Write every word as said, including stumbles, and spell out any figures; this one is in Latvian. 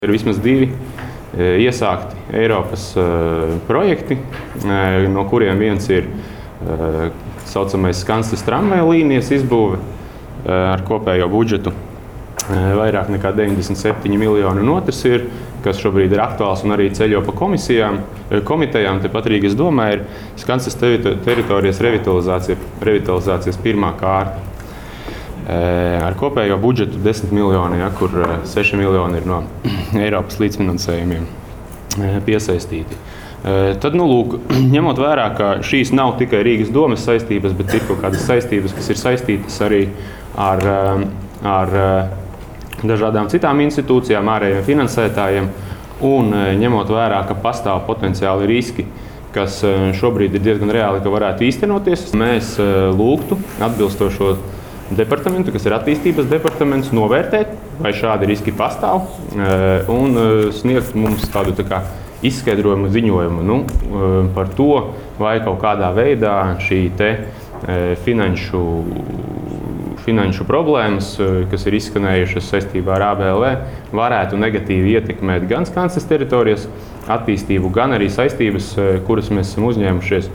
Ir vismaz divi iesākti Eiropas projekti, no kuriem viens ir tā saucamais Skanstes tramvaja līnijas izbūve ar kopējo budžetu vairāk nekā deviņdesmit septiņi miljoni, un otrs ir, kas šobrīd ir aktuāls un arī ceļo pa komisijām, komitejām, tepat Rīgas domā, ir Skanstes teritorijas revitalizācija, revitalizācijas pirmā kārta. Ar kopējo budžetu desmit miljoni, ja, kur seši miljoni ir no Eiropas līdzfinansējumiem piesaistīti. Tad, nu, lūk, ņemot vērā, ka šīs nav tikai Rīgas domes saistības, bet ir kaut kādas saistības, kas ir saistītas arī ar, ar dažādām citām institūcijām, ārējiem finansētājiem, un ņemot vērā, ka pastāv potenciāli riski, kas šobrīd ir diezgan reāli, ka varētu īstenoties, mēs lūgtu atbilstošo departamentu, kas ir attīstības departaments, novērtēt, vai šādi riski pastāv, un sniegt mums tādu tā kā izskaidrojumu ziņojumu nu, par to, vai kaut kādā veidā šī te finanšu, finanšu problēmas, kas ir izskanējušas saistībā ar A B L V, varētu negatīvi ietekmēt gan Skanstes teritorijas attīstību, gan arī saistības, kuras mēs esam uzņēmušies.